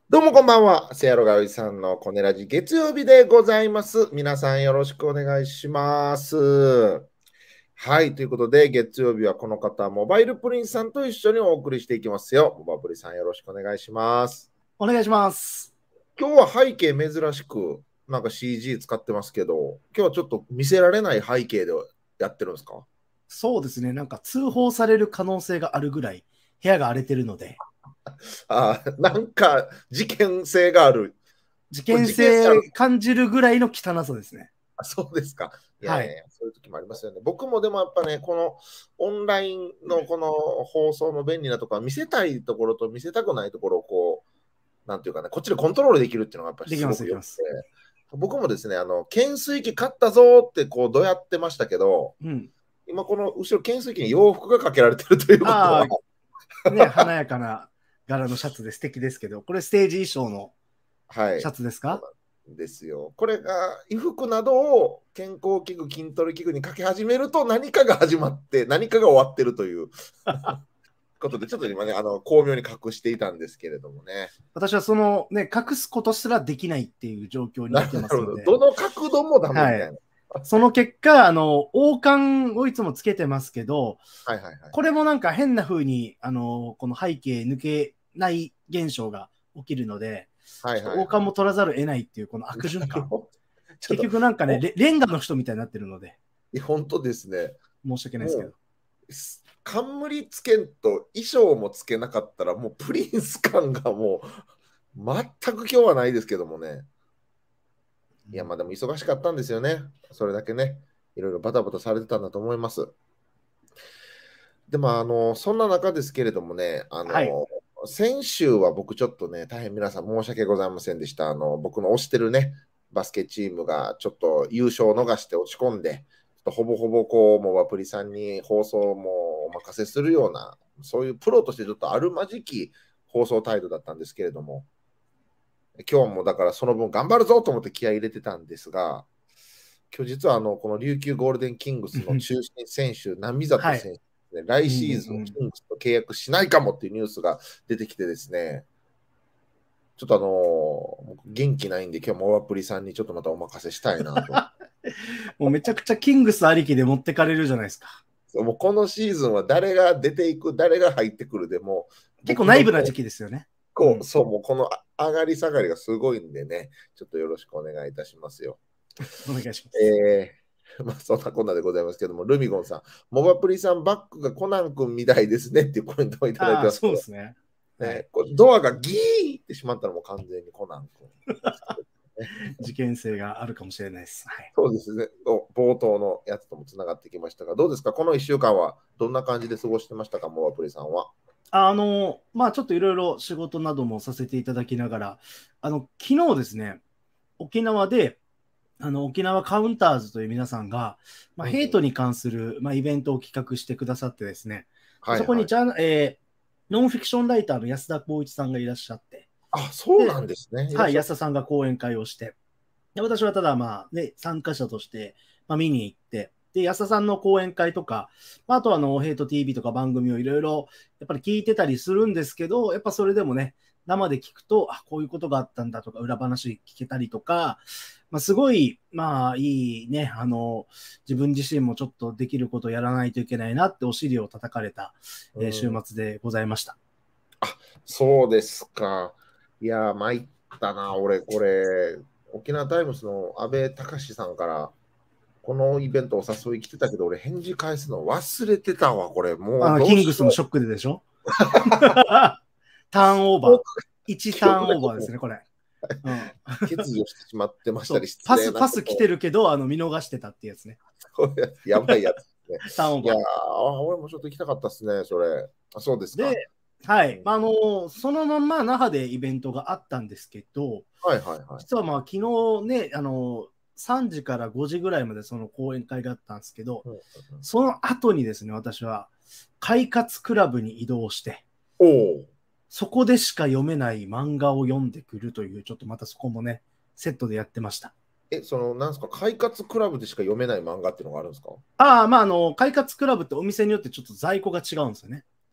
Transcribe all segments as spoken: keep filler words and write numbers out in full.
どうもこんばんは。せやろがおじさんのコネラジ月曜日でございます。皆さんよろしくお願いします。はい、ということで月曜日はこの方、モバイルプリンさんと一緒にお送りしていきますよ。モバプリさんよろしくお願いします。 お願いします。 今日は背景珍しくなんか シージー 使ってますけど、今日はちょっと見せられない背景でやってるんですか？ そうですね、なんか通報される可能性があるぐらい部屋が荒れてるので、 あ、なんか事件性がある。 事これ件事件性ある。 性感じるぐらいの汚さですね。 あ、そうですか。いやはい。 いやいや、そういう時もありますよね。僕もでもやっぱね、このオンラインのこの放送の便利なところは見せたいところと見せたくないところをこう、なんていうかね、こっちでコントロールできるっていうのがやっぱりできます、 すごくよくて、 できます。 僕もですね、あの、懸垂器買ったぞってこう、どうやってましたけど、 うん。 今この後ろ懸垂器に洋服がかけられてるということは、 ああ、ね、華やかな柄のシャツで素敵ですけど、これステージ衣装のはい。 シャツですか？ ですよ。これが衣服などを健康器具、筋トレ器具にかけ始めると何かが始まって何かが終わってるということでちょっと今ねあの巧妙に隠していたんですけれどもね。 私はそのね、隠すことすらできないっていう状況になってますので、 どの角度もダメみたいな。はい、 その結果、あの王冠をいつもつけてますけど、 はいはいはい、 これもなんか変な風にあのこの背景抜けない現象が起きるので、はいはいはい、王冠も取らざるを得ないっていうこの悪循環。結局なんかねレ、レンガの人みたいになってるので。 本当ですね。 申し訳ないですけど。 冠つけんと衣装もつけなかったらもうプリンス感がもう全く今日はないですけどもね。いや、まあでも忙しかったんですよね。それだけね、いろいろバタバタされてたんだと思います。でも、あの、そんな中ですけれどもね、あの、はい、先週は僕ちょっとね、大変皆さん申し訳ございませんでした。あの、僕の推してるね、バスケチームがちょっと優勝を逃して落ち込んで、ほぼほぼこう、モバプリさんに放送もお任せするような、そういうプロとしてちょっとあるまじき放送態度だったんですけれども、今日もだからその分頑張るぞと思って気合い入れてたんですが、今日実はあのこの琉球ゴールデンキングスの中心選手、並里選手ですね、はい、来シーズンキングスと契約しないかもっていうニュースが出てきてですね、ちょっとあのー、元気ないんで、今日もオアプリさんにちょっとまたお任せしたいなと。 もうめちゃくちゃキングスありきで持ってかれるじゃないですか。 もうこのシーズンは誰が出ていく、誰が入ってくるでも結構内部な時期ですよね。 こう、うん、そう、もうこの上がり下がりがすごいんでね、ちょっとよろしくお願いいたしますよ。 お願いします。 えー、まあそんなこんなでございますけども、ルミゴンさん、モバプリさん、バックがコナン君みたいですねっていうコメントをいただいてますけど、 そうですね。 ね、はい、ドアがギーってしまったのも完全にコナン君。 事件性があるかもしれないです。はい、 そうですね。冒頭のやつともつながってきましたが、どうですか、このいっしゅうかんはどんな感じで過ごしてましたか、モバプリさんは。 あの、まあちょっといろいろ仕事などもさせていただきながら、あの、昨日ですね、沖縄で、あの沖縄カウンターズという皆さんが、まあ、ヘイトに関する、まあ、イベントを企画してくださってですね、はいはい、そこにジャ、えー、ノンフィクションライターの安田光一さんがいらっしゃって、 あ、そうなんですね。 はい、安田さんが講演会をして、で私はただ、まあね、参加者として、まあ、見に行って、で安田さんの講演会とか、あとはあのヘイト ティーブイ とか番組をいろいろやっぱり聞いてたりするんですけど、やっぱそれでもね、生で聞くと、あ、こういうことがあったんだとか、裏話聞けたりとか、まあ、すごい、まあ、いいね、あの、自分自身もちょっとできることをやらないといけないなってお尻を叩かれた、えー、週末でございました。 あ、そうですか。いや、参ったな、俺、これ、沖縄タイムズの安倍隆さんから、このイベントお誘い来てたけど、俺返事返すの忘れてたわ、これ。もうあキングスのショックででしょターンオーバー。いちターンオーバーですね、これ。 うん、欠如してしまってましたりパス、パス来てるけど、あの見逃してたってやつね。 やばいやつですね。 ターンオーバー。 いやー、俺もちょっと行きたかったですね、それ。あ、そうですか。 で、はい。あの、そのまま那覇でイベントがあったんですけど、 はいはいはい。 実はまあ昨日ね、あの、さんじからごじぐらいまでその講演会があったんですけど、うんうん、その後にですね、私は快活クラブに移動して、 おそこでしか読めない漫画を読んでくるという、ちょっとまたそこもね、セットでやってました。 え、その、なんですか、快活クラブでしか読めない漫画っていうのがあるんですか？ ああ、まあ、あの、快活クラブってお店によってちょっと在庫が違うんですよね。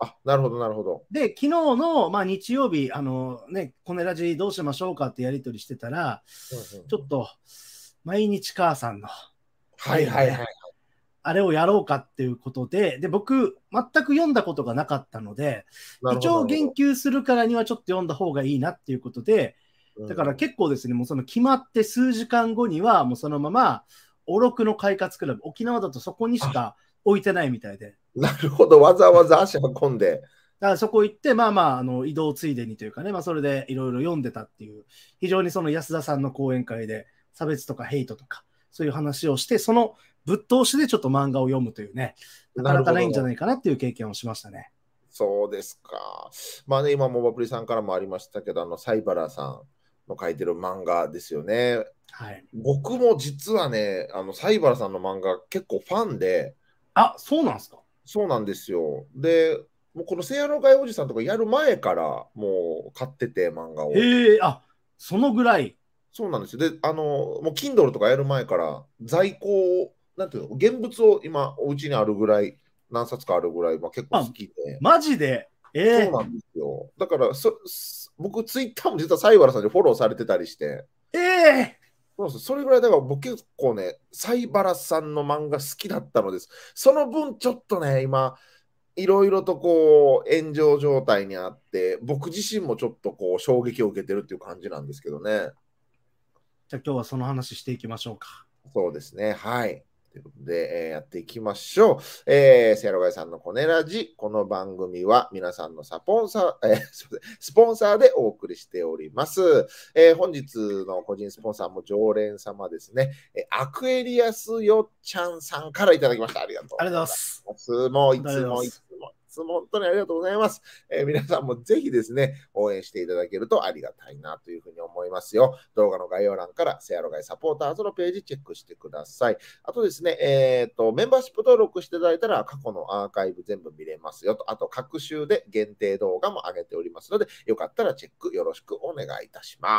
あ、なるほど、なるほど。 で、昨日の、まあ、日曜日、あのね、コネラジどうしましょうかってやり取りしてたら、 うんうん、 ちょっと、毎日母さんのはいはいはい。 あれをやろうかっていうことで、で、僕、全く読んだことがなかったので、一応言及するからにはちょっと読んだ方がいいなっていうことで、だから結構ですね、もうその決まって数時間後には、もうそのまま、おろくの快活クラブ、沖縄だとそこにしか置いてないみたいで。 なるほど、わざわざ足運んで。 だからそこ行って、まあまあ、あの移動ついでにというかね、まあ、それでいろいろ読んでたっていう、非常にその安田さんの講演会で、差別とかヘイトとか、そういう話をして、そのぶっ通しでちょっと漫画を読むというね、なかなかないんじゃないかなっていう経験をしましたね。 そうですか。まあね、今、モバプリさんからもありましたけど、あの、サイバラさんの書いてる漫画ですよね。 はい。 僕も実はね、あの、サイバラさんの漫画結構ファンで。 あ、そうなんですか。 そうなんですよ。で、もうこのせやろがいおじさんとかやる前からもう買ってて、漫画を。 へえ、あ、そのぐらい。 そうなんですよ。で、あの、もう Kindle とかやる前から在庫を、なんていうの、現物を今、お家にあるぐらい、何冊かあるぐらい、まあ、結構好きで。 マジで、えー、 そうなんですよ。だからそ、僕、ツイッターも実は西原さんにフォローされてたりして。 ええーそうです。それぐらいだから僕結構ね、西原さんの漫画好きだったのです。その分ちょっとね、今、いろいろとこう炎上状態にあって、僕自身もちょっとこう衝撃を受けてるっていう感じなんですけどね。 じゃあ今日はその話していきましょうか。 そうですね。はい。ということで、えー、やっていきましょう。えー、せやろがいさんのコネラジ。この番組は皆さんのサポンサー、えー、スポンサーでお送りしております。えー、本日の個人スポンサーも常連様ですね。えー、アクエリアスよっちゃんさんからいただきました。ありがとうございます。 ありがとうございます。 もういつもいつも。本当にありがとうございます、えー。皆さんもぜひですね、応援していただけるとありがたいなというふうに思いますよ。動画の概要欄からせやろがいサポーターズのページチェックしてください。あとですね、えーと、メンバーシップ登録していただいたら過去のアーカイブ全部見れますよと。あと、各週で限定動画も上げておりますので、よかったらチェックよろしくお願いいたします。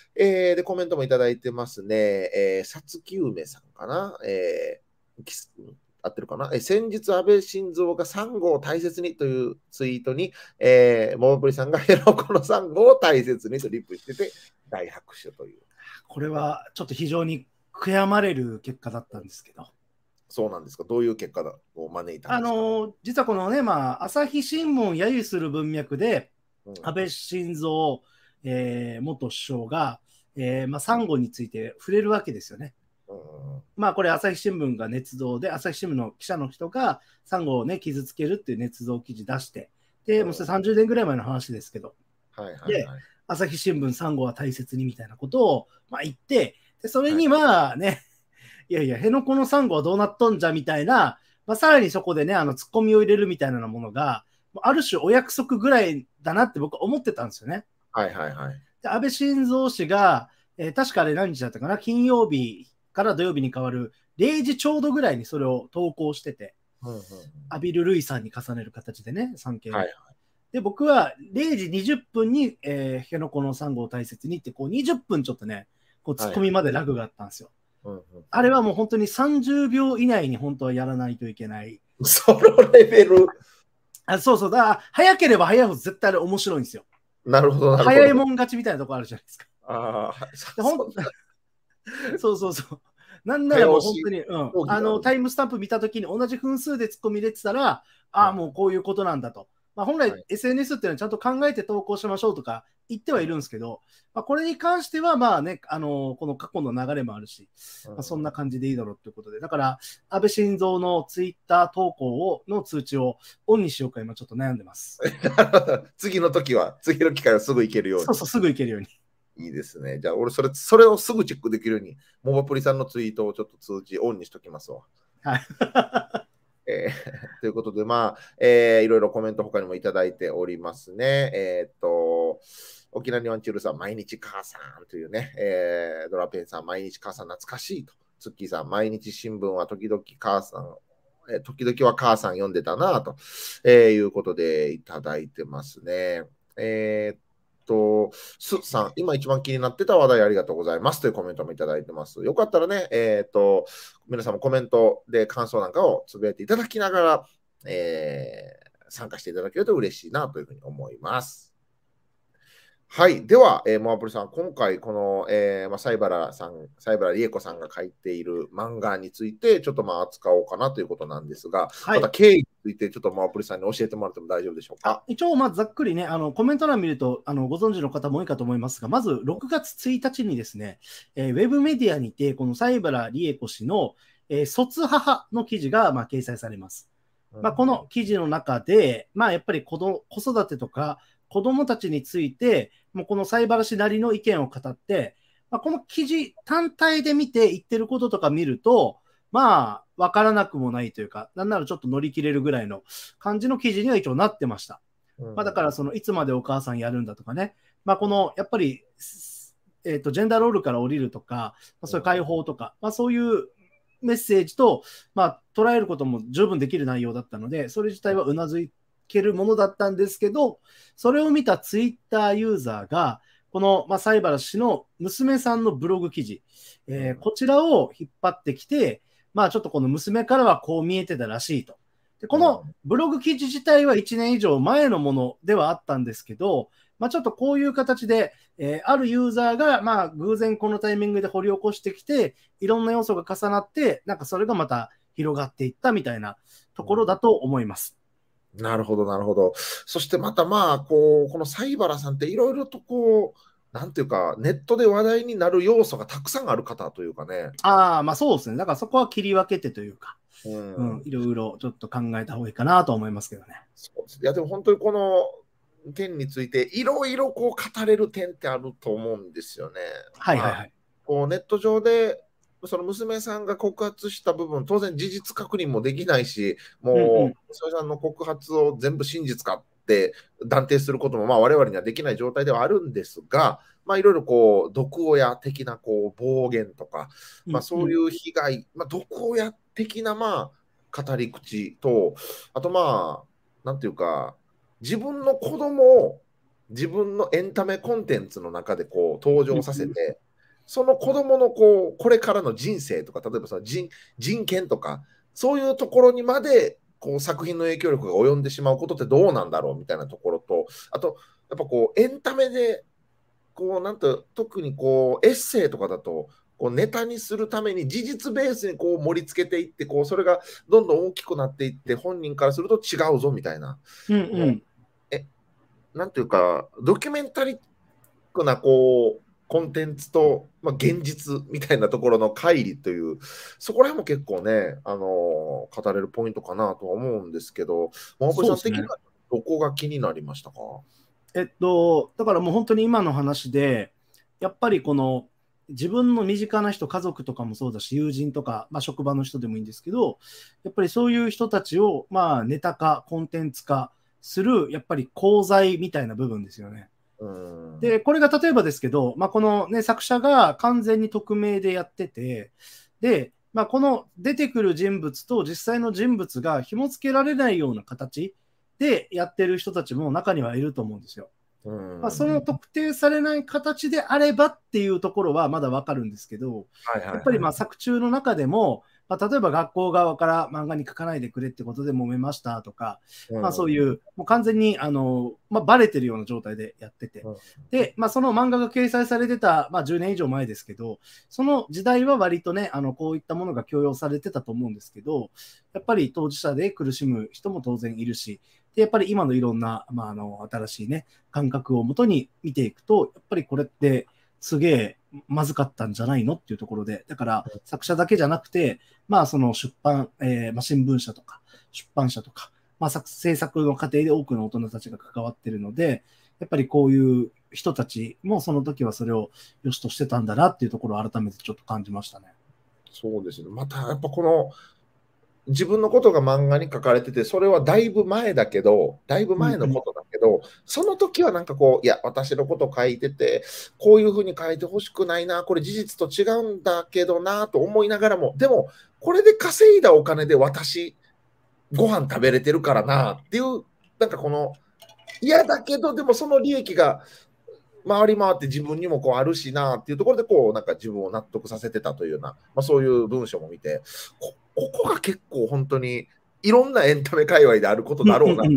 えー、で、コメントもいただいてますね。えー、さつきうめさんかな。えー合ってるかな、え先日、安倍晋三がサンゴを大切にというツイートに、えー、モモプリさんがヘロコのサンゴを大切にとリップしてて、大拍手という。 これはちょっと非常に悔やまれる結果だったんですけど。 そうなんですか。どういう結果を招いたんですか。 あの実はこのね、まあ、朝日新聞揶揄する文脈で、うん、安倍晋三、えー、元首相が、えーまあ、サンゴについて触れるわけですよね。うん、まあこれ朝日新聞が捏造で、朝日新聞の記者の人がサンゴをね傷つけるっていう捏造記事出して、で、うん、もうそれさんじゅうねんぐらい前の話ですけど、はいはいはい、で朝日新聞サンゴは大切にみたいなことを、まあ、言って、でそれにまあね、はい、いやいや辺野古のサンゴはどうなっとんじゃみたいな、まあ、さらにそこでねあのツッコミを入れるみたいなものがある種お約束ぐらいだなって僕は思ってたんですよね。 はいはいはい。 で安倍晋三氏が、えー、確かあれ何日だったかな、金曜日から土曜日に変わるれいじちょうどぐらいにそれを投稿してて、うんうんうん、アビル・ルイさんに重ねる形でね、産経、はいはい、で僕はれいじにじゅっぷんに、えー、辺野古のサンゴを大切にってこうにじゅっぷんちょっとねこうツッコミまでラグがあったんですよ、はいはいうんうん、あれはもう本当にさんじゅうびょう以内に本当はやらないといけない、 そのレベル。 あそうそう、だから早ければ早いほど絶対あれ面白いんですよ。 なるほどなるほど。 早いもん勝ちみたいなとこあるじゃないですか。 あそうそうそう。なんならもう本当に、うん、あのタイムスタンプ見たときに同じ分数で突っ込み入れてたら、ああ、もうこういうことなんだと。まあ、本来、はい、エスエヌエス っていうのはちゃんと考えて投稿しましょうとか言ってはいるんですけど、まあ、これに関しては、まあね、あのこの過去の流れもあるし、まあ、そんな感じでいいだろうということで、だから、安倍晋三のツイッター投稿をの通知をオンにしようか、今ちょっと悩んでます。 次の時は、次の機会はすぐ行けるように。 そうそう、すぐ行けるように。 いいですね。じゃあ、俺それ、それをすぐチェックできるように、モバプリさんのツイートをちょっと通知オンにしときますわ。 はい。 えー、ということで、まあ、えー、いろいろコメント他にもいただいておりますね。えー、っと、沖縄にワンチュールさん、毎日母さんというね、えー、ドラペンさん、毎日母さん懐かしいと。ツッキーさん、毎日新聞は時々母さん、えー、時々は母さん読んでたなと、えー、いうことでいただいてますね。えーと、スさん、今一番気になってた話題ありがとうございますというコメントもいただいてます。よかったらね、えっと、皆さんもコメントで感想なんかをつぶやいていただきながら、えー、 参加していただけると嬉しいなというふうに思います。はい。では、えー、モアプリさん、今回、この、えーまあ、西原さん、西原理恵子さんが書いている漫画について、ちょっとまあ扱おうかなということなんですが、はい、また経緯について、ちょっとモアプリさんに教えてもらっても大丈夫でしょうか。 一応、まあ、ざっくりね、あのコメント欄見るとあの、ご存知の方も多いかと思いますが、まずろくがつついたちにですね、えー、ウェブメディアにて、この西原理恵子氏の、えー、卒母の記事が、まあ、掲載されます。まあ、この記事の中で、まあ、やっぱり子ど子育てとか、子どもたちについて、もうこの西原氏なりの意見を語って、まあ、この記事単体で見て言ってることとか見ると、まあ、わからなくもないというか、なんならちょっと乗り切れるぐらいの感じの記事には一応なってました。うん、まあ、だから、そのいつまでお母さんやるんだとかね、まあ、このやっぱり、えーと、ジェンダーロールから降りるとか、まあ、そういう解放とか、まあ、そういうメッセージと、まあ、捉えることも十分できる内容だったので、それ自体はうなずけるものだったんですけど、それを見たツイッターユーザーが、この、まあ、西原氏の娘さんのブログ記事、えー、こちらを引っ張ってきて、まあ、ちょっとこの娘からはこう見えてたらしいと。でこのブログ記事自体はいちねん以上前のものではあったんですけど、まあ、ちょっとこういう形で、えー、あるユーザーが、まあ、偶然このタイミングで掘り起こしてきて、いろんな要素が重なって、なんかそれがまた広がっていったみたいなところだと思います。 なるほど、なるほど。そしてまたまあ、こう、この西原さんっていろいろとこう、なんていうか、ネットで話題になる要素がたくさんある方というかね。 ああ、まあそうですね。だからそこは切り分けてというか、うん、うん、いろいろちょっと考えた方がいいかなと思いますけどね。 そうです。いや、でも本当にこの件について、いろいろこう語れる点ってあると思うんですよね。 はいはいはい。まあ、 こうネット上で、その娘さんが告発した部分、当然事実確認もできないし、もう、うんうん、娘さんの告発を全部真実かって断定することも、まあ、我々にはできない状態ではあるんですが、まあ、いろいろこう、毒親的なこう暴言とか、まあ、そういう被害、うんうん、まあ、毒親的な、まあ、語り口と、あとまあ、なんていうか、自分の子供を自分のエンタメコンテンツの中でこう登場させて、うんうん、その子供のこうこれからの人生とか、例えばその 人, 人権とか、そういうところにまでこう作品の影響力が及んでしまうことってどうなんだろうみたいなところと、あと、やっぱこうエンタメで、こうなんと特にこうエッセイとかだと、こうネタにするために事実ベースにこう盛り付けていって、こうそれがどんどん大きくなっていって、本人からすると違うぞみたいな。 うんうん、 えなんていうか、ドキュメンタリックなこうコンテンツと、まあ、現実みたいなところの乖離という、そこら辺も結構ね、あのー、語れるポイントかなとは思うんですけど、マーブさん的にはどこが気になりましたか？ えっと、だからもう本当に今の話で、やっぱりこの自分の身近な人、家族とかもそうだし、友人とか、まあ、職場の人でもいいんですけど、やっぱりそういう人たちを、まあ、ネタ化、コンテンツ化する、やっぱり功罪みたいな部分ですよね。で、これが例えばですけど、まあ、この、ね、作者が完全に匿名でやってて、で、まあ、この出てくる人物と実際の人物が紐付けられないような形でやってる人たちも中にはいると思うんですよ。まあ、その特定されない形であればっていうところはまだわかるんですけど、やっぱりまあ作中の中でも、まあ、例えば学校側から漫画に書かないでくれってことで揉めましたとか、うん、まあ、そういうもう完全にあの、まあ、バレてるような状態でやってて、うん、で、まあ、その漫画が掲載されてた、まあ、じゅうねん以上前ですけど、その時代は割とね、あのこういったものが強要されてたと思うんですけど、やっぱり当事者で苦しむ人も当然いるし、でやっぱり今のいろんな、まあ、あの新しい、ね、感覚をもとに見ていくと、やっぱりこれってすげえまずかったんじゃないのっていうところで、だから作者だけじゃなくて、まあ、その出版、えーまあ、新聞社とか出版社とか、まあ、制作の過程で多くの大人たちが関わっているので、やっぱりこういう人たちもその時はそれを良しとしてたんだなっていうところを改めてちょっと感じましたね。 そうですね。またやっぱこの自分のことが漫画に書かれてて、それはだいぶ前だけど、だいぶ前のことだけど、うんうん、その時はなんかこう、いや、私のこと書いてて、こういうふうに書いてほしくないな、これ事実と違うんだけどな、と思いながらも、でも、これで稼いだお金で私、ご飯食べれてるからな、っていう、なんかこの、嫌だけど、でもその利益が、回り回って自分にもこうあるしなっていうところでこうなんか自分を納得させてたというような、まあ、そういう文章も見て こ, ここが結構本当にいろんなエンタメ界隈であることだろうなと思っ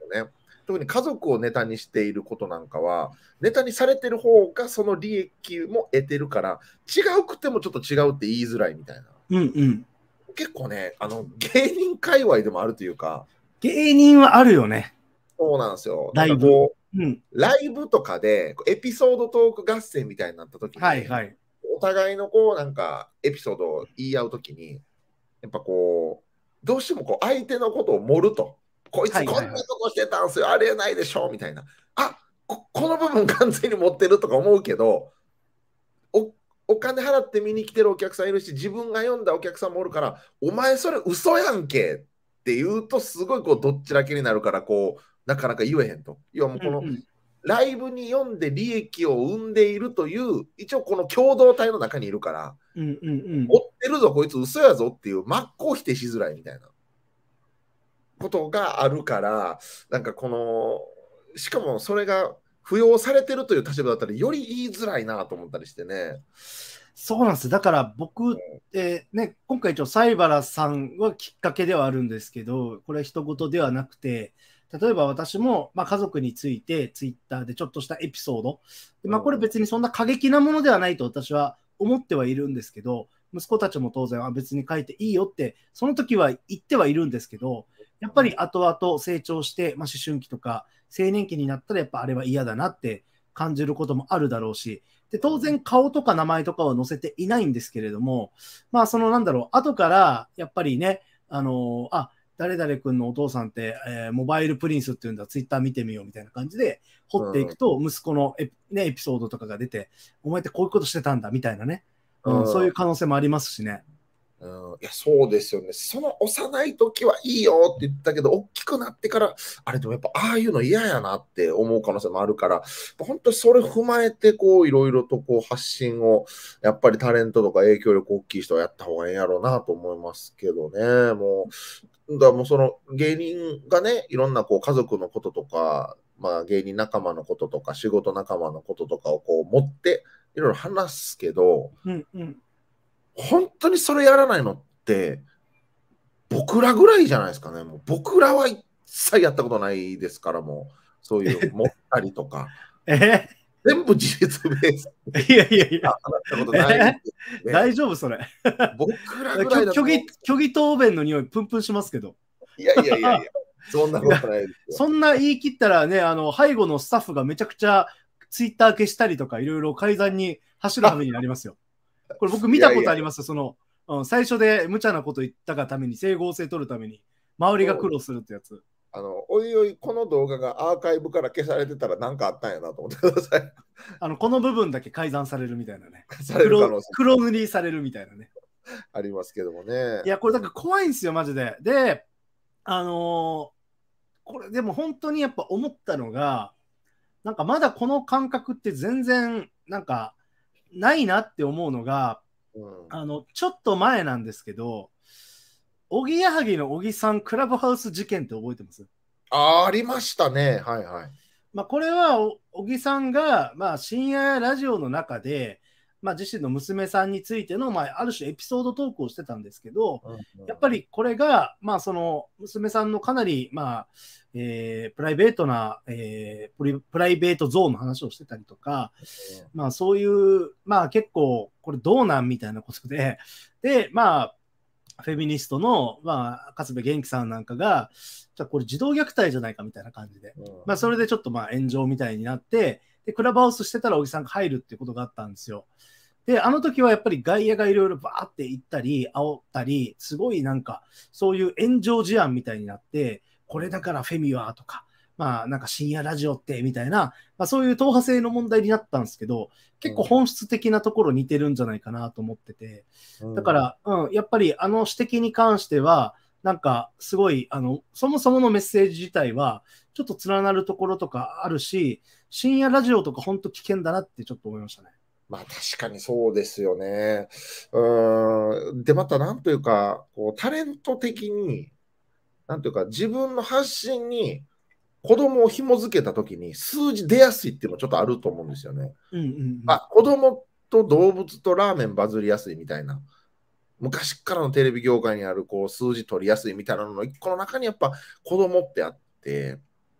よね。特に家族をネタにしていることなんかは、ネタにされてる方がその利益も得てるから、違うくてもちょっと違うって言いづらいみたいな。 うんうん。 結構ね、あの芸人界隈でもあるというか、 芸人はあるよね。 そうなんですよ。 ライブ。 なんかこう、 うん。 ライブとかでエピソードトーク合戦みたいになった時に、 はいはい。 お互いのこうなんかエピソードを言い合う時に、やっぱこう、どうしてもこう相手のことを盛ると。こいつこんなことしてたんすよ、ありえないでしょみたいな。あこ、この部分完全に持ってるとか思うけど、お、お金払って見に来てるお客さんいるし、自分が読んだお客さんもおるから、お前それ嘘やんけって言うと、すごいこうどっちだけになるから、こう、なかなか言えへんと。いやもうこの、 うんうん、 ライブに読んで利益を生んでいるという、一応この共同体の中にいるから、 うんうんうん、 追ってるぞ、こいつ嘘やぞっていう、真っ向否定しづらいみたいなことがあるから、なんかこの、しかもそれが扶養されてるという立場だったら、より言いづらいなと思ったりしてね。 そうなんです。だから僕、えーね、今回一応、西原さんはきっかけではあるんですけど、これは一言ではなくて、例えば私も、まあ、家族についてツイッターでちょっとしたエピソード、でまあ、これ別にそんな過激なものではないと私は思ってはいるんですけど、息子たちも当然は別に書いていいよって、その時は言ってはいるんですけど、やっぱり後々成長して、まあ、思春期とか青年期になったらやっぱあれは嫌だなって感じることもあるだろうし、で当然顔とか名前とかは載せていないんですけれども、まあそのなんだろう、後からやっぱりね、あのー、あ、誰々君のお父さんって、えー、モバイルプリンスっていうんだ、ツイッター見てみようみたいな感じで掘っていくと、息子のエピ、ね、エピソードとかが出て、お前ってこういうことしてたんだみたいなね、うん、そういう可能性もありますしね。 うん、いやそうですよね。その幼い時はいいよって言ったけど、大きくなってから、あれでもやっぱああいうの嫌やなって思う可能性もあるから、本当にそれ踏まえて、こういろいろとこう発信を、やっぱりタレントとか影響力大きい人はやった方がいいんやろうなと思いますけどね。もう、だからもうその芸人がね、いろんなこう家族のこととか、まあ芸人仲間のこととか、仕事仲間のこととかをこう持って、いろいろ話すけど、 うんうん、 本当にそれやらないのって僕らぐらいじゃないですかね。もう僕らは一切やったことないですから、もうそういう持ったりとかえ全部事実ベースいやいやいや、 ったことないえですね。 大丈夫それ。 僕らぐらいだと虚偽虚偽答弁の匂いプンプンしますけど。 いやいやいやいや、そんなことないですよ。 そんな言い切ったらね、あの背後のスタッフがめちゃくちゃツイッター消したりとか、いろいろ改ざんに走る羽目になりますよ。これ僕見たことありますよ。その、うん、最初で無茶なこと言ったがために、整合性取るために、周りが苦労するってやつ。 あの、おいおい、この動画がアーカイブから消されてたら何かあったんやなと思ってください。 あの、この部分だけ改ざんされるみたいなね。 される可能性黒塗りされるみたいなね。 ありますけどもね。 いや、これだから怖いんですよ、マジで。で、あのー、これでも本当にやっぱ思ったのが、なんかまだこの感覚って全然なんかないなって思うのが、うん、あのちょっと前なんですけど、おぎやはぎの小木さんクラブハウス事件って覚えてます？ あ、ありましたね。はいはい。 まあこれは小木さんが、まあ、深夜ラジオの中で、まあ、自身の娘さんについての、まあ、ある種エピソードトークをしてたんですけど、うんうん、やっぱりこれが、まあ、その娘さんのかなり、まあえー、プライベートな、えープリ、プライベートゾーンの話をしてたりとか、うん、まあ、そういう、まあ、結構これどうなんみたいなことで、で、まあ、フェミニストの、まあ、勝部元気さんなんかが、じゃあこれ児童虐待じゃないかみたいな感じで、うん、まあ、それでちょっとまあ炎上みたいになって、でクラブハウスしてたら小木さんが入るっていうことがあったんですよ。で、あの時はやっぱり外野がいろいろバーって行ったり、煽ったり、すごいなんか、そういう炎上事案みたいになって、これだからフェミはとか、まあなんか深夜ラジオってみたいな、まあ、そういう党派性の問題になったんですけど、結構本質的なところ似てるんじゃないかなと思ってて、だから、うん、やっぱりあの指摘に関しては、なんかすごい、あの、そもそものメッセージ自体は、ちょっと連なるところとかあるし、深夜ラジオとか本当危険だなってちょっと思いましたね。 まあ確かにそうですよね。うん。で、またなんというか、こうタレント的に、なんというか自分の発信に子供を紐付けたときに数字出やすいっていうのもちょっとあると思うんですよね。 うんうんうん、 あ、子供と動物とラーメンバズりやすいみたいな。昔からのテレビ業界にあるこう数字取りやすいみたいなのの一個の中にやっぱ子供ってあって、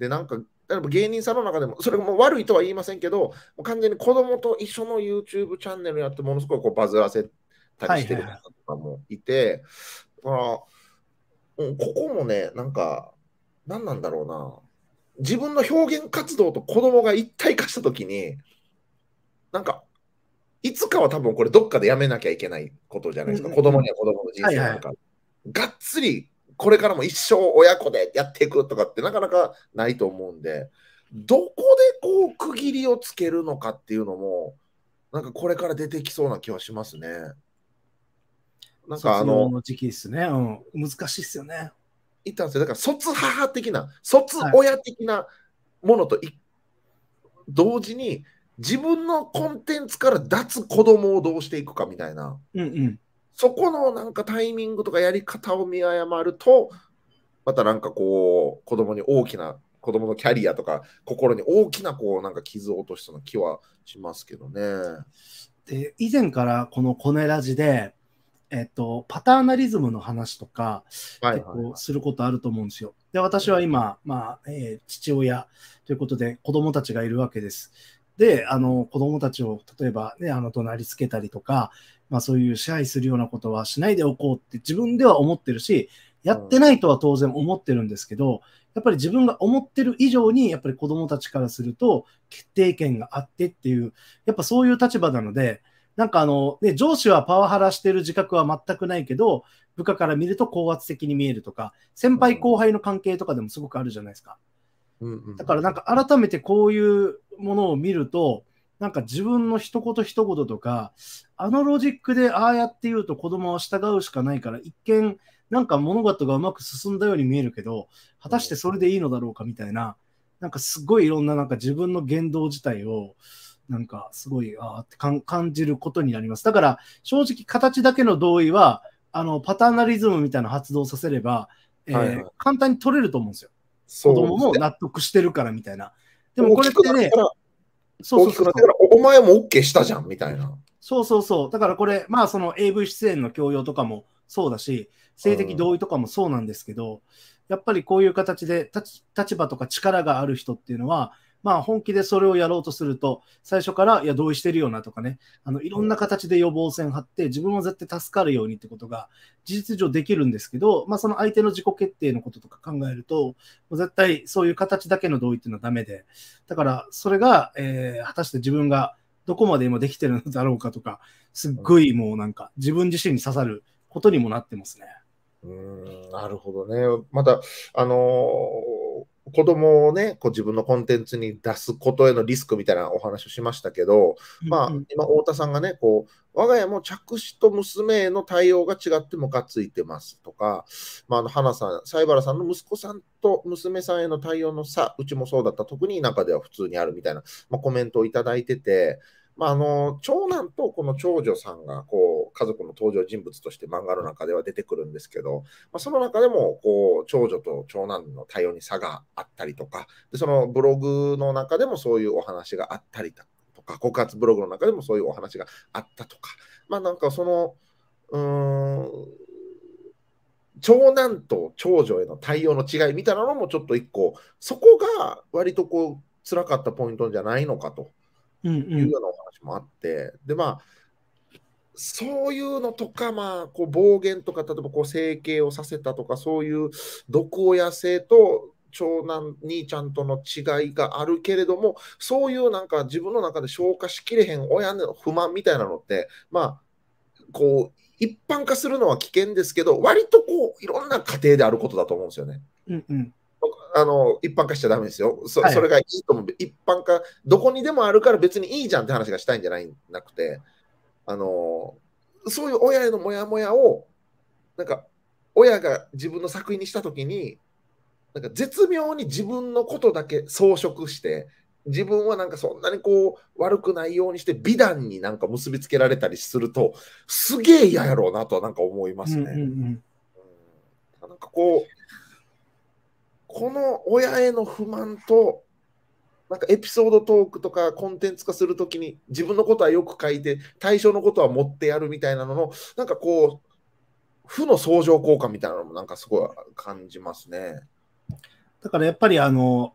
で、なんか、例えば芸人さんの中でも、それも悪いとは言いませんけど、もう完全に子供と一緒の YouTube チャンネルやって、ものすごいこうバズらせたりしてる方とかもいて、だから、うん、ここもね、なんか、何なんだろうな。自分の表現活動と子供が一体化したときに、なんか、いつかは多分これどっかでやめなきゃいけないことじゃないですか。 うんうん子供には子供の人生があるから。がっつりこれからも一生親子でやっていくとかってなかなかないと思うんで、どこでこう区切りをつけるのかっていうのも、なんかこれから出てきそうな気はしますね。なんかあの、 卒業の時期ですね。うん。難しいですよね。 言ったんですよ。だから卒母的な、卒親的なものとい、同時に自分のコンテンツから脱子供をどうしていくかみたいな、 うんうん。 そこのなんかタイミングとかやり方を見誤ると、またなんかこう、子供に大きな、子供のキャリアとか、心に大きなこう、なんか傷を落としそうな気はしますけどね。 で、以前からこのコネラジで、えっと、パターナリズムの話とか、 はいはい結構することあると思うんですよ。で、私は今、まあ、えー父親ということで、子供たちがいるわけです。で、あの、子供たちを、例えばね、あの、怒鳴りつけたりとか、まあ、そういう支配するようなことはしないでおこうって自分では思ってるし、やってないとは当然思ってるんですけど、やっぱり自分が思ってる以上に、やっぱり子供たちからすると、決定権があってっていう、やっぱそういう立場なので、なんかあの、ね、上司はパワハラしてる自覚は全くないけど、部下から見ると高圧的に見えるとか、先輩後輩の関係とかでもすごくあるじゃないですか。 うんうん、 だからなんか改めてこういうものを見ると、なんか自分の一言一言とか、あのロジックでああやって言うと子供は従うしかないから、一見なんか物事がうまく進んだように見えるけど、果たしてそれでいいのだろうかみたいな、なんかすごいいろんななんか自分の言動自体を、なんかすごいあって感じることになります。だから正直形だけの同意は、あのパターナリズムみたいな発動させれば、えーはいはい、簡単に取れると思うんですよ。子供も納得してるからみたいな。でもこれってね、 そうそうそう。お前も OK したじゃんみたいな。 そうそうそう。だからこれ、まあその エーブイ 出演の強要とかもそうだし、性的同意とかもそうなんですけど、うん、やっぱりこういう形で立場とか力がある人っていうのは、まあ本気でそれをやろうとすると、最初から、いや、同意してるよなとかね、あのいろんな形で予防線張って、自分も絶対助かるようにってことが事実上できるんですけど、まあその相手の自己決定のこととか考えると、絶対そういう形だけの同意っていうのはダメで、だからそれが、えー、果たして自分がどこまで今できてるのだろうかとか、すっごいもうなんか自分自身に刺さることにもなってますね。 うーん、なるほどね。また、あのー、子供をね、こう自分のコンテンツに出すことへのリスクみたいなお話をしましたけど、うんうん、まあ、今、太田さんがね、こう、我が家も着手と娘への対応が違ってムカついてますとか、まあ、あの花さん、西原さんの息子さんと娘さんへの対応の差、うちもそうだった、特に中では普通にあるみたいな、まあ、コメントをいただいてて、まあ、あの長男とこの長女さんがこう家族の登場人物として漫画の中では出てくるんですけど、まあ、その中でもこう長女と長男の対応に差があったりとかで、そのブログの中でもそういうお話があったりとか、告発ブログの中でもそういうお話があったとか、まあなんかそのうーん長男と長女への対応の違いみたいなのもちょっと一個、そこが割とこう辛かったポイントじゃないのかというようなお話もあって、うんうん、でまあそういうのとか、まあ、こう暴言とか、例えばこう整形をさせたとか、そういう毒親性と長男兄ちゃんとの違いがあるけれども、そういうなんか自分の中で消化しきれへん親の不満みたいなのって、まあ、こう一般化するのは危険ですけど、割とこういろんな家庭であることだと思うんですよね。 うんうんあの一般化しちゃだめですよ。そ、はい、それがいいと思う。一般化、どこにでもあるから別にいいじゃんって話がしたいんじゃないなくて、あのそういう親へのモヤモヤをなんか親が自分の作品にしたときになんか絶妙に自分のことだけ装飾して自分はなんかそんなにこう悪くないようにして美談になんか結びつけられたりするとすげえ嫌やろうなとはなんか思いますね。うんうんうん、なんかこうこの親への不満となんかエピソードトークとかコンテンツ化するときに自分のことはよく書いて対象のことは持ってやるみたいなののなんかこう負の相乗効果みたいなのもなんかすごい感じますね。 だからやっぱりあの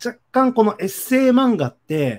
若干このエッセイ漫画って、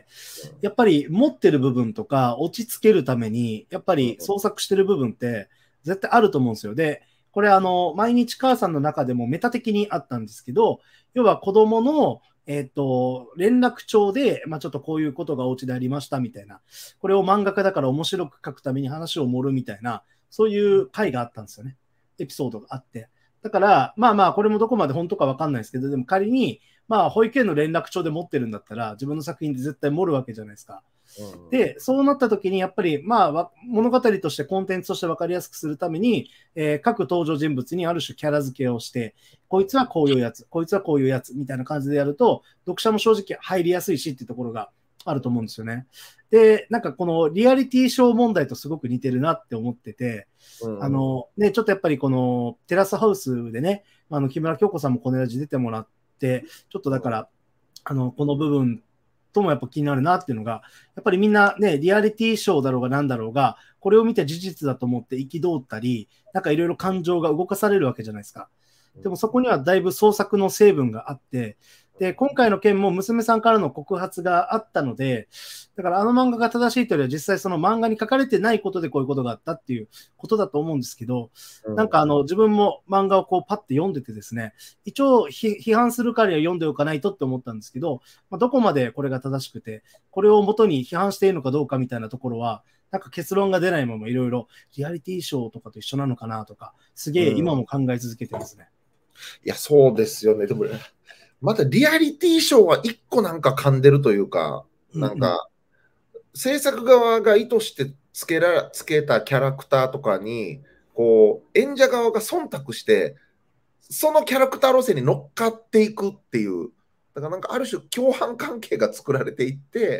やっぱり持ってる部分とか落ち着けるために、やっぱり創作してる部分って絶対あると思うんですよ。で、これあの、毎日母さんの中でもメタ的にあったんですけど、要は子供の、えっと、連絡帳で、まあ、ちょっとこういうことがお家でありましたみたいな、これを漫画家だから面白く書くために話を盛るみたいな、そういう回があったんですよね。エピソードがあって。だから、まあまあ、これもどこまで本当かわかんないですけど、でも仮に、まあ、保育園の連絡帳で持ってるんだったら、自分の作品で絶対盛るわけじゃないですか。で、そうなった時に、やっぱり、まあ、物語としてコンテンツとして分かりやすくするために、えー、各登場人物にある種キャラ付けをして、こいつはこういうやつ、こいつはこういうやつみたいな感じでやると、読者も正直入りやすいしっていうところがあると思うんですよね。で、なんかこのリアリティショー問題とすごく似てるなって思ってて、あの、ね、ちょっとやっぱりこのテラスハウスでね、あの木村京子さんもこのラジ出てもらって、ちょっとだから、あの、この部分ともやっぱ気になるなっていうのが、やっぱりみんなね、リアリティショーだろうが何だろうが、これを見て事実だと思って憤ったり、なんかいろいろ感情が動かされるわけじゃないですか。でもそこにはだいぶ創作の成分があって、で、今回の件も娘さんからの告発があったので、だからあの漫画が正しいというよりは実際その漫画に書かれてないことでこういうことがあったっていうことだと思うんですけど、なんかあの自分も漫画をこうパッて読んでてですね、一応批判するからには読んでおかないとって思ったんですけど、まあ、どこまでこれが正しくて、これを元に批判しているのかどうかみたいなところは、なんか結論が出ないままいろいろリアリティショーとかと一緒なのかなとか、すげえ今も考え続けてますね。 いや、そうですよね。でも、またリアリティショーは一個なんか噛んでるというか、なんか、制作側が意図してつけらつけたキャラクターとかに、こう、演者側が忖度して、そのキャラクター路線に乗っかっていくっていう、だからなんかある種共犯関係が作られていって、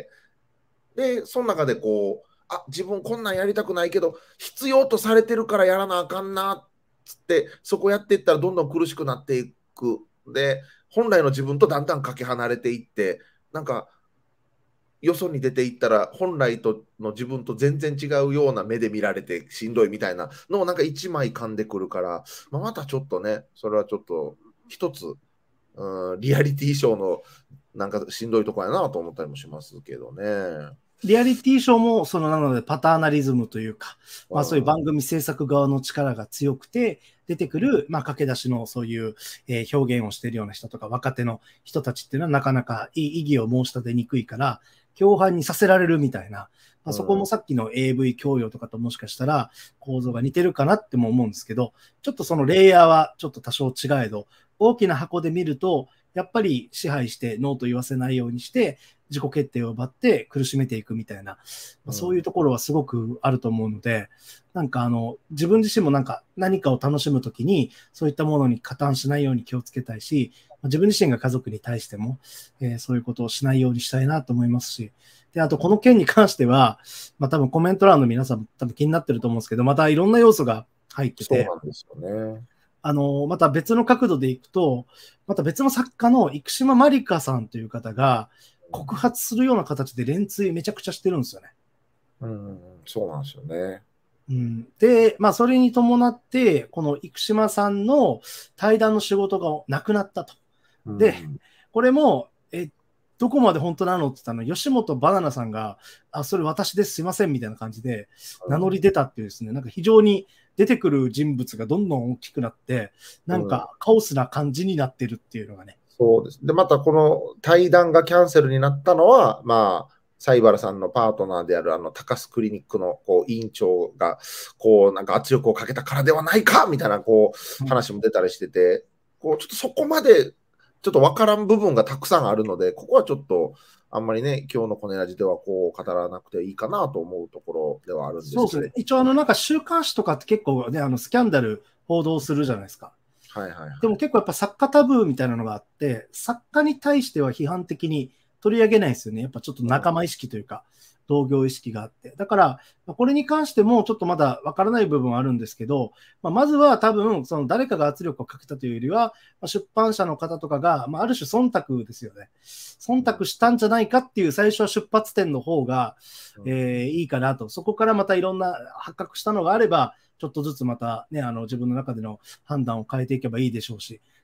で、その中でこう、あ、自分こんなんやりたくないけど、必要とされてるからやらなあかんなっつって、そこやっていったらどんどん苦しくなっていく。で、本来の自分とだんだんかけ離れていって、なんか、よそに出ていったら、本来との自分と全然違うような目で見られてしんどいみたいなのをなんか一枚噛んでくるから、まあ、またちょっとね、それはちょっと一つ、うん、リアリティショーのなんかしんどいとこやなと思ったりもしますけどね。 リアリティショーもそのなのでパターナリズムというか、まあ、そういう番組制作側の力が強くて出てくる、まあ、駆け出しのそういう、えー、表現をしているような人とか若手の人たちっていうのはなかなかいい意義を申し立てにくいから共犯にさせられるみたいな、まあ、そこもさっきの エーブイ 供与とかともしかしたら構造が似てるかなっても思うんですけど、ちょっとそのレイヤーはちょっと多少違えど、大きな箱で見るとやっぱり支配してノーと言わせないようにして自己決定を奪って苦しめていくみたいな、まあ、そういうところはすごくあると思うので、なんかあの自分自身もなんか何かを楽しむときにそういったものに加担しないように気をつけたいし、自分自身が家族に対しても、えー、そういうことをしないようにしたいなと思いますし、であとこの件に関しては、まあ、多分コメント欄の皆さんも多分気になってると思うんですけど、またいろんな要素が入ってて、 そうなんですよね。 あのまた別の角度でいくと、また別の作家の生島まりかさんという方が告発するような形で連追めちゃくちゃしてるんですよね。 うん、そうなんですよね。 うん、で、まあ、それに伴って、この生島さんの対談の仕事がなくなったと。で、うん、これも、え、どこまで本当なのって言ったの、吉本バナナさんが、あ、それ私です、すいませんみたいな感じで名乗り出たっていうですね、なんか非常に出てくる人物がどんどん大きくなって、なんかカオスな感じになってるっていうのがね。 そうです。で、またこの対談がキャンセルになったのは、まあ、西原さんのパートナーであるあの高須クリニックのこう委員長がこうなんか圧力をかけたからではないかみたいなこう話も出たりしてて、こうちょっとそこまでちょっと分からん部分がたくさんあるので、ここはちょっとあんまりね、今日のコネラジではこう語らなくていいかなと思うところではあるんですけど。 そうですね。一応あのなんか週刊誌とかって結構ね、あのスキャンダル報道するじゃないですか。 はいはいはい、 でも結構やっぱ作家タブーみたいなのがあって、作家に対しては批判的に取り上げないですよね。やっぱちょっと仲間意識というか、同業意識があって。だから、これに関してもちょっとまだわからない部分はあるんですけど、まあ、まずは多分、その誰かが圧力をかけたというよりは、出版社の方とかが、まあ、ある種忖度ですよね。忖度したんじゃないかっていう最初は出発点の方が、えー、いいかなと。そこからまたいろんな発覚したのがあれば、ちょっとずつまたね、あの自分の中での判断を変えていけばいいでしょうし。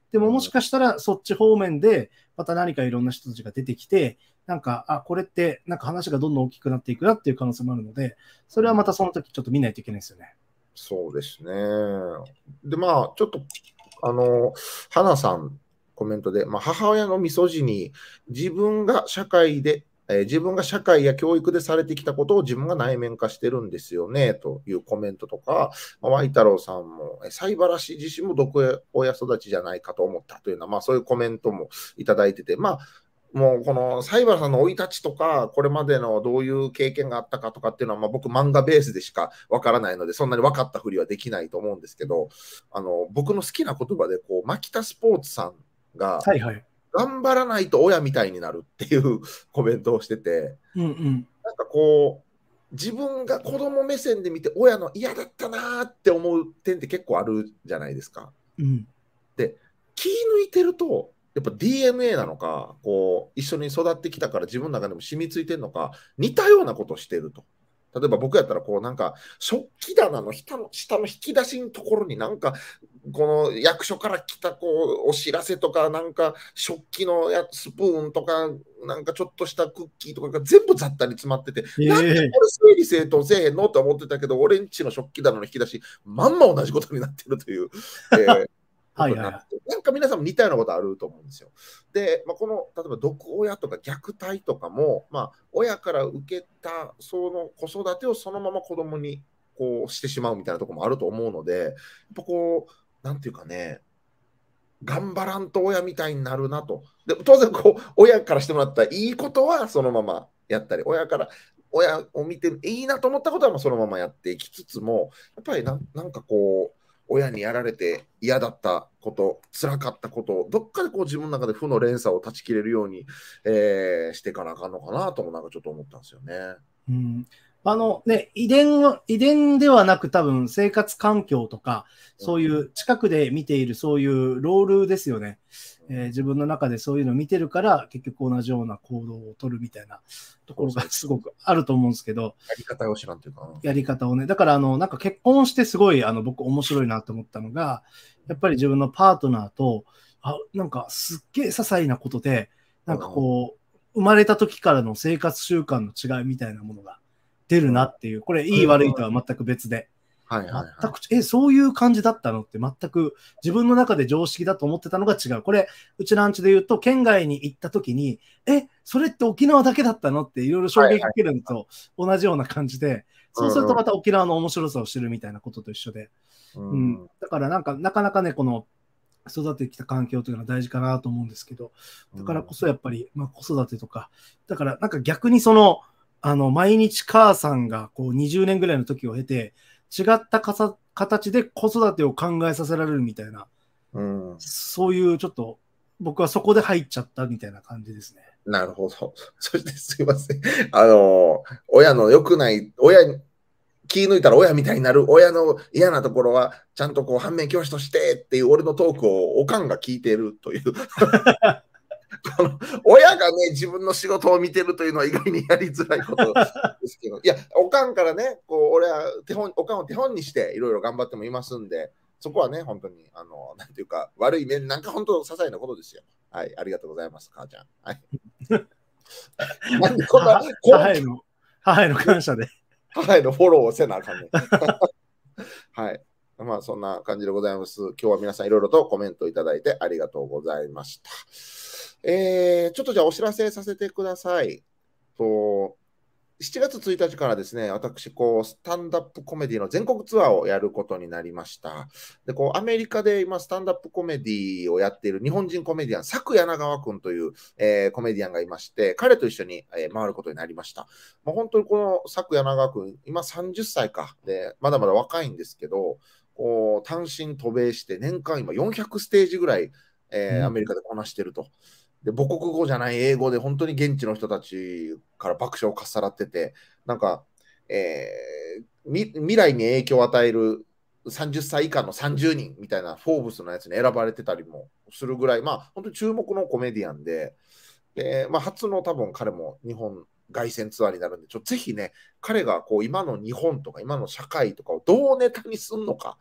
でももしかしたらそっち方面で、また何かいろんな人たちが出てきて、なんか、あ、これってなんか話がどんどん大きくなっていくなっていう可能性もあるので、それはまたその時ちょっと見ないといけないですよね。 そうですね。で、まあ、ちょっと、あの、花さん、コメントで、まあ、母親のミソジニー、自分が社会で、えー自分が社会や教育でされてきたことを自分が内面化してるんですよね、というコメントとか、まあ、ワイ太郎さんも、え西原氏自身も毒親育ちじゃないかと思ったというような、まあ、そういうコメントもいただいてて、まあ、もうこの西原さんの生い立ちとか、これまでのどういう経験があったかとかっていうのは、まあ、僕、漫画ベースでしかわからないので、そんなに分かったふりはできないと思うんですけど、あの僕の好きな言葉でこう、牧田スポーツさんが、 はいはい。 頑張らないと親みたいになるっていうコメントをしてて、 うんうん。 なんかこう、自分が子供目線で見て、親の嫌だったなーって思う点って結構あるじゃないですか。 うん。 で、気抜いてると、やっぱ ディーエヌエー なのか、こう一緒に育ってきたから自分の中でも染みついてるのか、似たようなことをしてると。例えば僕やったら、こうなんか、食器棚の下の下の引き出しのところになんか、この役所から来たこうお知らせとか、なんか食器のやスプーンとか、なんかちょっとしたクッキーとかが全部雑多に詰まってて、 えなんでえこれ整理整頓せえへんのって思ってたけど、俺んちの食器棚の引き出し、まんま同じことになってるという。えーはいはいはい。 なんか皆さんも似たようなことあると思うんですよ。で、まあ、この例えば毒親とか虐待とかも、まあ、親から受けたその子育てをそのまま子供にこうしてしまうみたいなところもあると思うので、やっぱこう、なんていうかね、頑張らんと親みたいになるなと。で当然こう、親からしてもらったいいことはそのままやったり、親から親を見ていいなと思ったことはまあそのままやっていきつつも、やっぱりななんかこう、親にやられて嫌だったこと、辛かったことを、どっかでこう自分の中で負の連鎖を断ち切れるように、えーしていかなあかんのかなともなんかちょっと思ったんですよね。 うん、あのね、遺伝は、遺伝ではなく多分生活環境とか、そういう近くで見ているそういうロールですよね。えー自分の中でそういうのを見てるから、結局同じような行動を取るみたいなところがすごくあると思うんですけど、 やり方を知らんというか。 やり方をね。だから、あの、なんか結婚してすごい、あの、僕面白いなと思ったのが、やっぱり自分のパートナーと、あ、なんかすっげえ些細なことで、なんかこう、生まれた時からの生活習慣の違いみたいなものが出るなっていう、これ、いい悪いとは全く別で。 はいはいはい。 全く、え、そういう感じだったのって全く自分の中で常識だと思ってたのが違う。これ、うちのアンチで言うと、県外に行った時に、え、それって沖縄だけだったのっていろいろ衝撃受けるのと同じような感じで、そうするとまた沖縄の面白さを知るみたいなことと一緒で。 ううんん、だからなんか、なかなかね、この育ってきた環境というのは大事かなと思うんですけど、だからこそやっぱり、まあ、子育てとか、だからなんか逆にその、あの、毎日母さんがこうにじゅうねんぐらいの時を経て、違ったかさ形で子育てを考えさせられるみたいな、 うん、 そういうちょっと、僕はそこで入っちゃったみたいな感じですね。 なるほど。そしてすいません。あの、親の良くない、親に気抜いたら親みたいになる、親の嫌なところは、ちゃんとこう反面教師としてっていう俺のトークをおかんが聞いているという。この親がね、自分の仕事を見てるというのは意外にやりづらいことですけど、いや、おかんからね、こう俺は手本おかんを手本にしていろいろ頑張ってもいますんで、そこはね、本当に、あの、なんていうか、悪い面、なんか本当、些細なことですよ。はい、ありがとうございます、母ちゃん。はい。なんでこんな、 母への、母への感謝で。 母へのフォローをせなあかんね。はい。まあ、そんな感じでございます。今日は皆さんいろいろとコメントいただいてありがとうございました。えー、ちょっとじゃあお知らせさせてください。としちがつついたちからですね、私、こう、スタンダップコメディの全国ツアーをやることになりました。で、こう、アメリカで今、スタンダップコメディをやっている日本人コメディアン、佐久柳川君という、えーコメディアンがいまして、彼と一緒に、えー回ることになりました。もう本当にこの佐久柳川君、今さんじゅっさいか。で、まだまだ若いんですけど、こう、単身渡米して、年間今よんひゃくステージぐらい、えーアメリカでこなしてると。で母国語じゃない英語で本当に現地の人たちから爆笑をかっさらってて、なんか、えーみ未来に影響を与えるさんじゅっさい以下のさんじゅうにんみたいなフォーブスのやつに選ばれてたりもするぐらい、まあ本当に注目のコメディアンで、でまあ、初の多分彼も日本凱旋ツアーになるんで、ちょぜひね、彼がこう今の日本とか今の社会とかをどうネタにすんのか、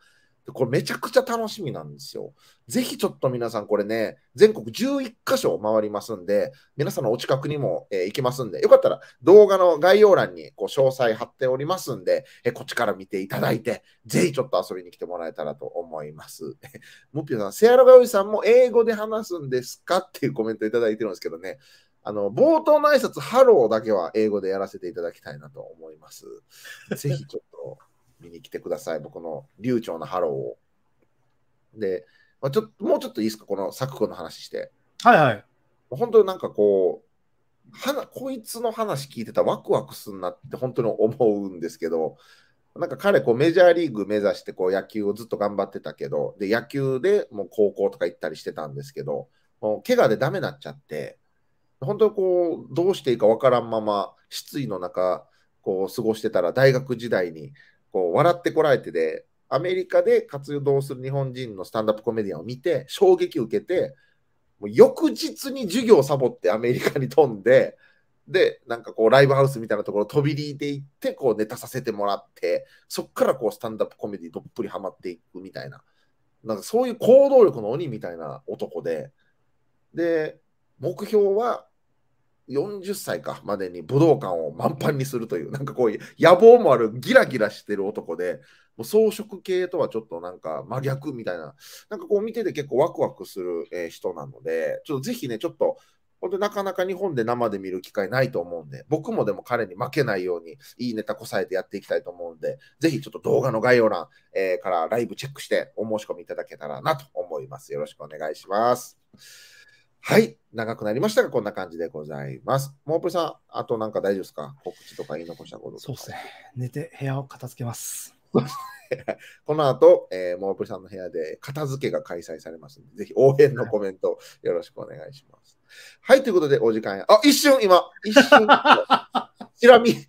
これめちゃくちゃ楽しみなんですよ。ぜひちょっと皆さんこれね、全国じゅういっかしょ回りますんで、皆さんのお近くにも、えー行きますんで、よかったら動画の概要欄にこう詳細貼っておりますんで、えーこっちから見ていただいて、ぜひちょっと遊びに来てもらえたらと思います。もっぴょさん、セアロガヨイさんも英語で話すんですかっていうコメントいただいてるんですけどね、あの冒頭の挨拶、ハローだけは英語でやらせていただきたいなと思います。ぜひちょっと見に来てください、僕の流暢なハローを。で、まあ、ちょっともうちょっといいですか、この作君の話して。 はいはい。 本当になんかこう、はなこいつの話聞いてたらワクワクすんなって本当に思うんですけど、なんか彼こうメジャーリーグ目指してこう野球をずっと頑張ってたけど、で野球でもう高校とか行ったりしてたんですけど、もう怪我でダメになっちゃって、本当にこうどうしていいかわからんまま失意の中こう過ごしてたら、大学時代にこう笑ってこられてで、アメリカで活動する日本人のスタンダップコメディアンを見て衝撃を受けて、もう翌日に授業をサボってアメリカに飛んで、でなんかこうライブハウスみたいなところ飛び入りで行ってこうネタさせてもらって、そっからこうスタンダップコメディどっぷりハマっていくみたいな、なんかそういう行動力の鬼みたいな男で、で目標はよんじゅっさいかまでに武道館を満帆にするという、なんかこういう野望もあるギラギラしてる男で、もう装飾系とはちょっとなんか真逆みたいな、なんかこう見てて結構ワクワクする、えー人なので、ちょっとぜひね、ちょっと本当になかなか日本で生で見る機会ないと思うんで、僕もでも彼に負けないようにいいネタこさえてやっていきたいと思うんで、ぜひちょっと動画の概要欄、えーからライブチェックしてお申し込みいただけたらなと思います。よろしくお願いします。はい、長くなりましたが、こんな感じでございます。モープルさん、あとなんか大丈夫ですか？告知とか言い残したこととか。 そうですね。寝て部屋を片付けます。 この後、えー、モープルさんの部屋で片付けが開催されますので、ぜひ応援のコメントよろしくお願いします。はい、ということでお時間や、あ、一瞬今、一瞬、チラ見。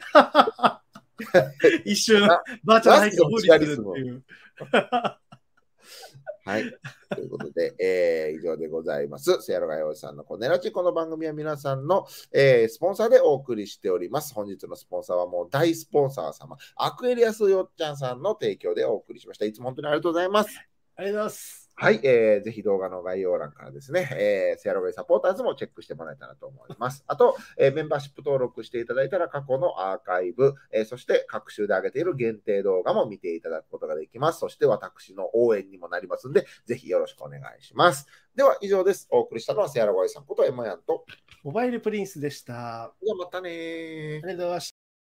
一瞬、バーチャル背景を保持するっていう。 はい。ということで、えー、以上でございます。セアロガヨイさんのコネラチ。この番組は皆さんの、えー、スポンサーでお送りしております。本日のスポンサーはもう大スポンサー様、アクエリアスよっちゃんさんの提供でお送りしました。いつも本当にありがとうございます。 ありがとうございます。 はい、えー、ぜひ動画の概要欄からですね、えー、セアロガイサポーターズもチェックしてもらえたらと思います。あと、えー、メンバーシップ登録していただいたら過去のアーカイブ、えー、そして各週で上げている限定動画も見ていただくことができます。そして私の応援にもなりますので、ぜひよろしくお願いします。では以上です。お送りしたのはセアロガイさんことエマヤンとモバイルプリンスでした。 じゃあまたねー。 ありがとうございました。